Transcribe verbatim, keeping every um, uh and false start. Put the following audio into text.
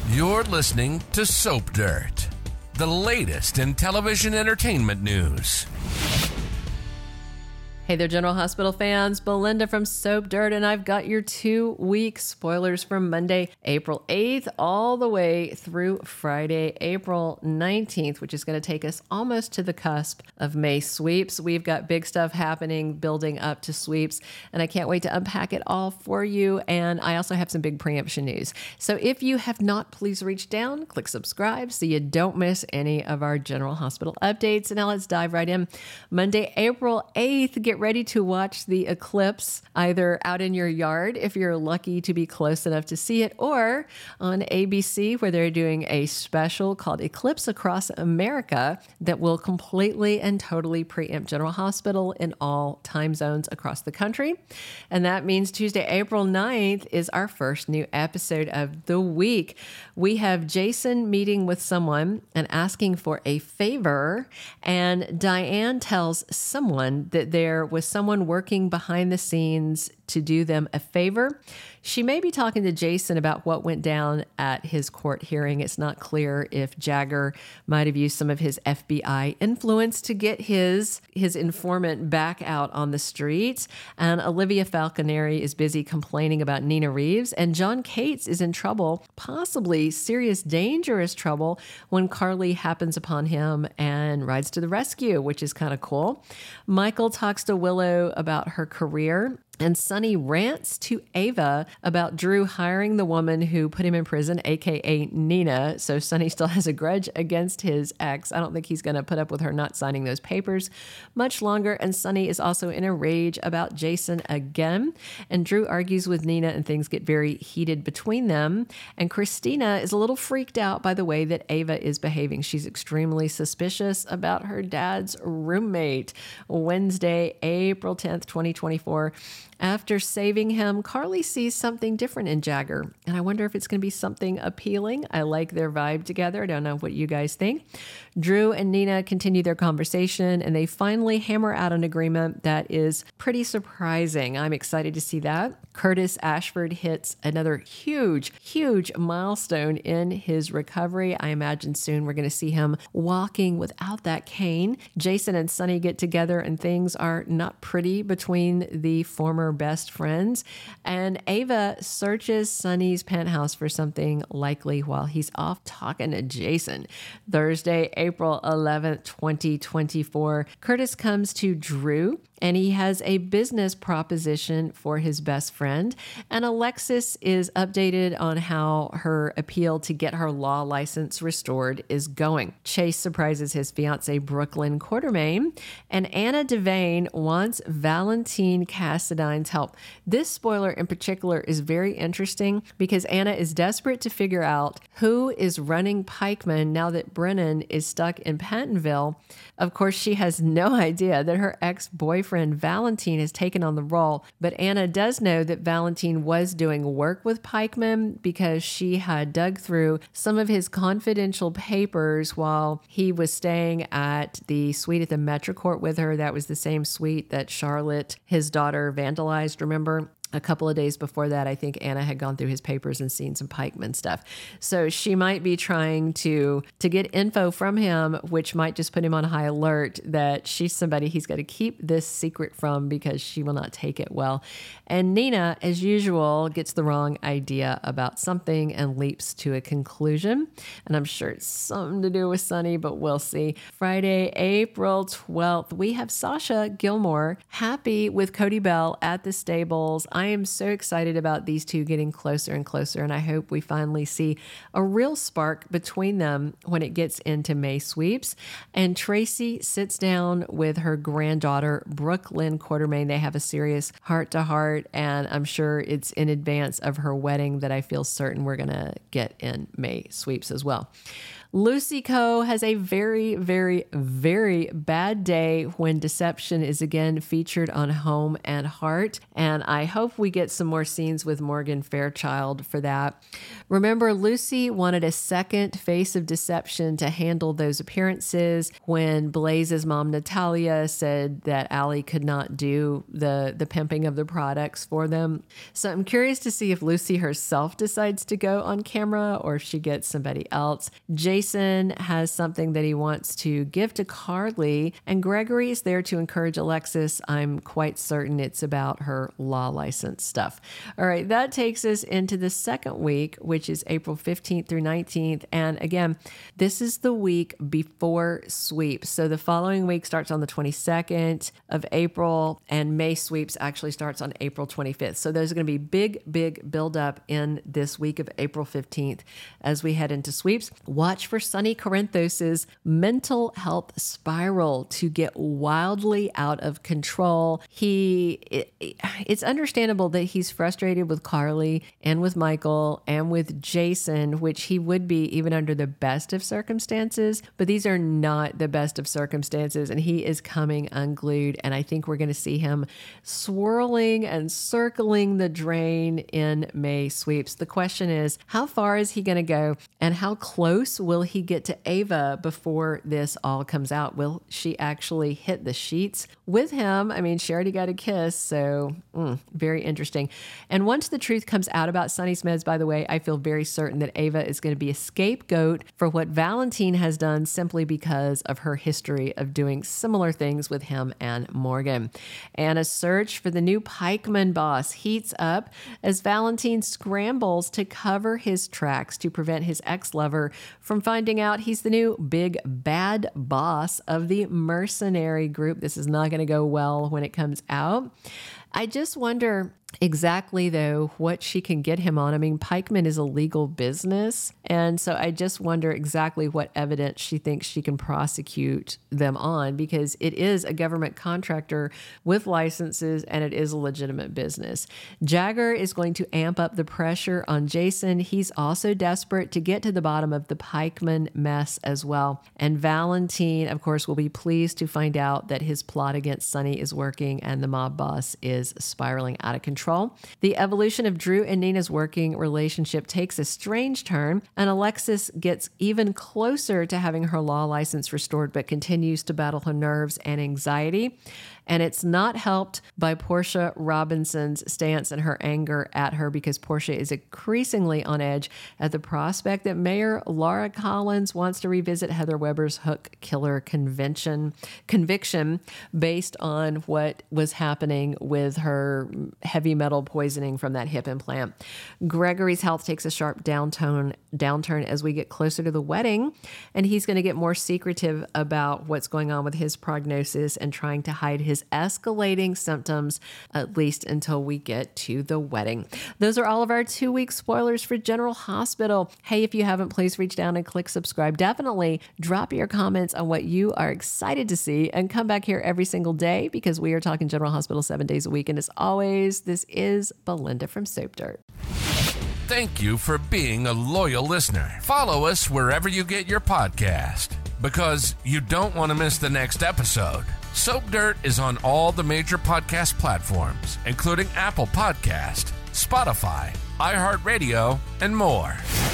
You're listening to Soap Dirt, the latest in television entertainment news. Hey there, General Hospital fans. Belinda from Soap Dirt, and I've got your two-week spoilers from Monday, April eighth, all the way through Friday, April nineteenth, which is going to take us almost to the cusp of May sweeps. We've got big stuff happening, building up to sweeps, and I can't wait to unpack it all for you. And I also have some big preemption news. So if you have not, please reach down, click subscribe so you don't miss any of our General Hospital updates. And now let's dive right in. Monday, April eighth, get ready to watch the eclipse either out in your yard if you're lucky to be close enough to see it, or on A B C where they're doing a special called Eclipse Across America that will completely and totally preempt General Hospital in all time zones across the country. And that means Tuesday, April ninth is our first new episode of the week. We have Jason meeting with someone and asking for a favor, and Diane tells someone that there was someone working behind the scenes to do them a favor. She may be talking to Jason about what went down at his court hearing. It's not clear if Jagger might have used some of his F B I influence to get his, his informant back out on the streets. And Olivia Falconeri is busy complaining about Nina Reeves. And John Cates is in trouble, possibly serious, dangerous trouble, when Carly happens upon him and rides to the rescue, which is kind of cool. Michael talks to Willow about her career. And Sonny rants to Ava about Drew hiring the woman who put him in prison, a k a. Nina. So Sonny still has a grudge against his ex. I don't think he's going to put up with her not signing those papers much longer. And Sonny is also in a rage about Jason again. And Drew argues with Nina and things get very heated between them. And Christina is a little freaked out by the way that Ava is behaving. She's extremely suspicious about her dad's roommate. Wednesday, April tenth, twenty twenty-four. After saving him, Carly sees something different in Jagger, and I wonder if it's going to be something appealing. I like their vibe together. I don't know what you guys think. Drew and Nina continue their conversation, and they finally hammer out an agreement that is pretty surprising. I'm excited to see that. Curtis Ashford hits another huge, huge milestone in his recovery. I imagine soon we're going to see him walking without that cane. Jason and Sonny get together, and things are not pretty between the former best friends. And Ava searches Sonny's penthouse for something likely while he's off talking to Jason. Thursday, April eleventh, twenty twenty-four, Curtis comes to Drew and he has a business proposition for his best friend. And Alexis is updated on how her appeal to get her law license restored is going. Chase surprises his fiancée, Brooklyn Quartermaine, and Anna Devane wants Valentine Cassidyne's help. This spoiler in particular is very interesting because Anna is desperate to figure out who is running Pikeman now that Brennan is stuck in Pentonville. Of course, she has no idea that her ex-boyfriend Valentine has taken on the role, but Anna does know that Valentine was doing work with Pikeman because she had dug through some of his confidential papers while he was staying at the suite at the Metrocourt with her. That was the same suite that Charlotte, his daughter, vandalized, remember? A couple of days before that, I think Anna had gone through his papers and seen some Pikeman stuff. So she might be trying to to get info from him, which might just put him on high alert that she's somebody he's got to keep this secret from because she will not take it well. And Nina, as usual, gets the wrong idea about something and leaps to a conclusion. And I'm sure it's something to do with Sonny, but we'll see. Friday, April twelfth, we have Sasha Gilmore happy with Cody Bell at the stables. I am so excited about these two getting closer and closer, and I hope we finally see a real spark between them when it gets into May sweeps. And Tracy sits down with her granddaughter, Brooklyn Quartermaine. They have a serious heart-to-heart, and I'm sure it's in advance of her wedding that I feel certain we're going to get in May sweeps as well. Lucy Coe has a very, very, very bad day when deception is again featured on Home and Heart. And I hope we get some more scenes with Morgan Fairchild for that. Remember, Lucy wanted a second face of deception to handle those appearances when Blaze's mom, Natalia, said that Allie could not do the, the pimping of the products for them. So I'm curious to see if Lucy herself decides to go on camera or if she gets somebody else. Jason has something that he wants to give to Carly, and Gregory is there to encourage Alexis. I'm quite certain it's about her law license stuff. All right, that takes us into the second week, which is April fifteenth through nineteenth. And again, this is the week before sweeps. So the following week starts on the twenty-second of April, and May sweeps actually starts on April twenty-fifth. So there's going to be big, big buildup in this week of April fifteenth as we head into sweeps. Watch for Sonny Corinthos's mental health spiral to get wildly out of control. He, it, it's understandable that he's frustrated with Carly and with Michael and with Jason, which he would be even under the best of circumstances, but these are not the best of circumstances, and he is coming unglued. And I think we're going to see him swirling and circling the drain in May sweeps. The question is, how far is he going to go, and how close will he get to Ava before this all comes out? Will she actually hit the sheets with him? I mean, she already got a kiss, so mm, very interesting. And once the truth comes out about Sonny's meds, by the way, I feel very certain that Ava is going to be a scapegoat for what Valentine has done simply because of her history of doing similar things with him and Morgan. And a search for the new pikeman boss heats up as Valentine scrambles to cover his tracks to prevent his ex-lover from finding out he's the new big bad boss of the mercenary group. This is not going to go well when it comes out. I just wonder exactly, though, what she can get him on. I mean, pikeman is a legal business. And so I just wonder exactly what evidence she thinks she can prosecute them on, because it is a government contractor with licenses and it is a legitimate business. Jagger is going to amp up the pressure on Jason. He's also desperate to get to the bottom of the pikeman mess as well. And Valentine, of course, will be pleased to find out that his plot against Sonny is working and the mob boss is spiraling out of control. The evolution of Drew and Nina's working relationship takes a strange turn, and Alexis gets even closer to having her law license restored, but continues to battle her nerves and anxiety. And it's not helped by Portia Robinson's stance and her anger at her, because Portia is increasingly on edge at the prospect that Mayor Laura Collins wants to revisit Heather Weber's hook killer convention, conviction based on what was happening with her heavy metal poisoning from that hip implant. Gregory's health takes a sharp downturn, downturn as we get closer to the wedding, and he's going to get more secretive about what's going on with his prognosis and trying to hide his escalating symptoms, at least until we get to the wedding. Those are all of our two-week spoilers for General Hospital. Hey, if you haven't, please reach down and click subscribe. Definitely drop your comments on what you are excited to see, and come back here every single day, because we are talking General Hospital seven days a week. And as always, this is Belinda from Soap Dirt. Thank you for being a loyal listener. Follow us wherever you get your podcast, because you don't want to miss the next episode. Soap Dirt is on all the major podcast platforms, including Apple Podcast, Spotify, iHeartRadio, and more.